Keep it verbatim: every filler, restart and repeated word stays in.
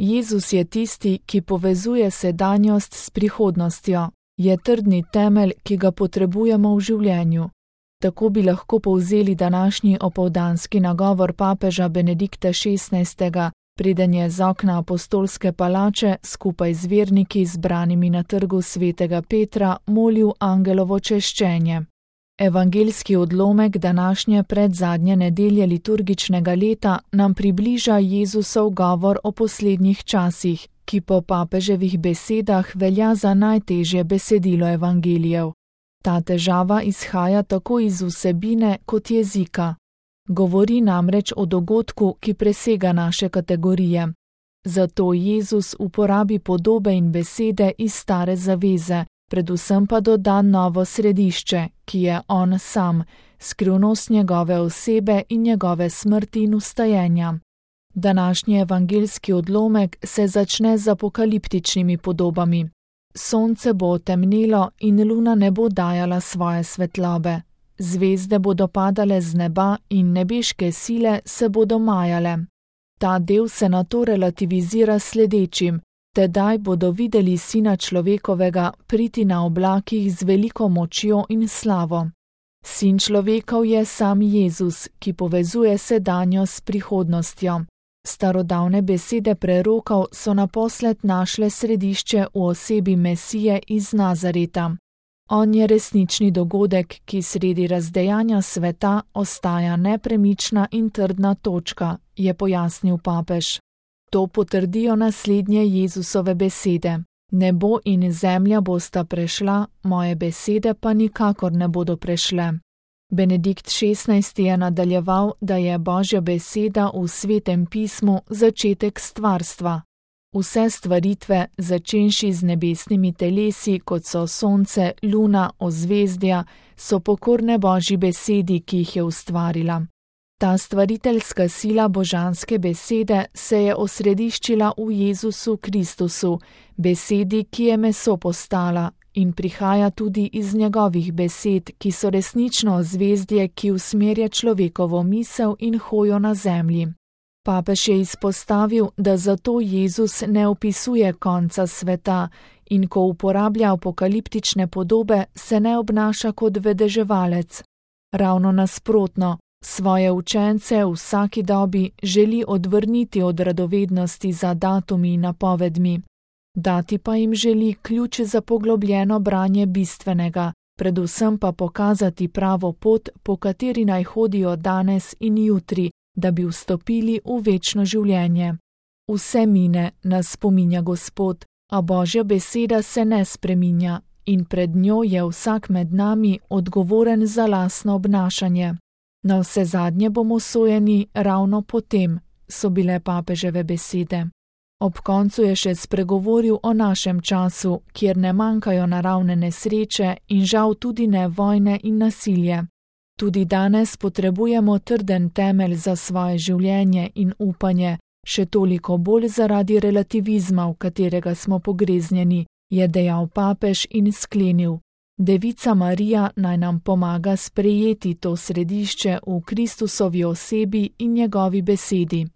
Jezus je tisti, ki povezuje sedanjost s prihodnostjo, je trdni temelj, ki ga potrebujemo v življenju. Tako bi lahko povzeli današnji opoldanski nagovor papeža Benedikta šestnajstega, preden je z okna apostolske palače skupaj z verniki zbranimi na trgu svetega Petra molil angelovo češčenje. Evangeljski odlomek današnje predzadnje nedelje liturgičnega leta nam približa Jezusov govor o poslednjih časih, ki po papeževih besedah velja za najtežje besedilo evangelijev. Ta težava izhaja tako iz vsebine kot jezika. Govori namreč o dogodku, ki presega naše kategorije. Zato Jezus uporabi podobe in besede iz stare zaveze, predvsem pa doda novo središče, ki je on sam, skrivnost njegove osebe in njegove smrti in vstajenja. Današnji evangeljski odlomek se začne z apokaliptičnimi podobami. Sonce bo otemnelo in luna ne bo dajala svoje svetlobe. Zvezde bodo padale z neba in nebeške sile se bodo majale. Ta del se nato relativizira sledečim: tedaj bodo videli Sina človekovega priti na oblakih z veliko močjo in slavo. Sin človekov je sam Jezus, ki povezuje sedanjo s prihodnostjo. Starodavne besede prerokov so naposled našle središče v osebi Mesije iz Nazareta. On je resnični dogodek, ki sredi razdejanja sveta ostaja nepremična in trdna točka, je pojasnil papež. To potrdijo naslednje Jezusove besede: nebo in zemlja bosta prešla, moje besede pa nikakor ne bodo prešle. Benedikt šestnajsti je nadaljeval, da je Božja beseda v Svetem pismu začetek stvarstva. Vse stvaritve, začenši z nebesnimi telesi, kot so sonce, luna, ozvezdja, so pokorne Božji besedi, ki jih je ustvarila. Ta stvariteljska sila božanske besede se je osrediščila v Jezusu Kristusu, besedi, ki je meso postala, in prihaja tudi iz njegovih besed, ki so resnično ozvezdje, ki usmerja človekovo misel in hojo na zemlji. Papež je izpostavil, da zato Jezus ne opisuje konca sveta in ko uporablja apokaliptične podobe, se ne obnaša kot vedeževalec. Ravno nasprotno, svoje učence v vsaki dobi želi odvrniti od radovednosti za datumi in napovedmi. Dati pa jim želi ključ za poglobljeno branje bistvenega, predvsem pa pokazati pravo pot, po kateri naj hodijo danes in jutri, da bi vstopili v večno življenje. Vse mine, nas spominja Gospod, a Božja beseda se ne spreminja in pred njo je vsak med nami odgovoren za lastno obnašanje. Na vse zadnje bomo sojeni ravno potem, so bile papeževe besede. Ob koncu je še spregovoril o našem času, kjer ne manjkajo naravne nesreče in žal tudi ne vojne in nasilje. Tudi danes potrebujemo trden temelj za svoje življenje in upanje, še toliko bolj zaradi relativizma, v katerega smo pogreznjeni, je dejal papež in sklenil: Devica Marija naj nam pomaga sprejeti to središče v Kristusovi osebi in njegovi besedi.